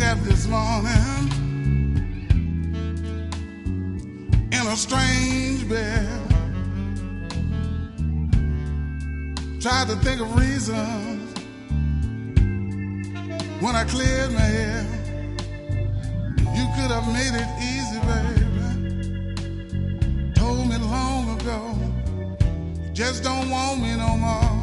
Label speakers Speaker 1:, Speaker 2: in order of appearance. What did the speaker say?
Speaker 1: nap this morning in a strange bed. Tried to think of reasons when I cleared my head. You could have made it easy, baby. Told me long ago, you just don't want me no more.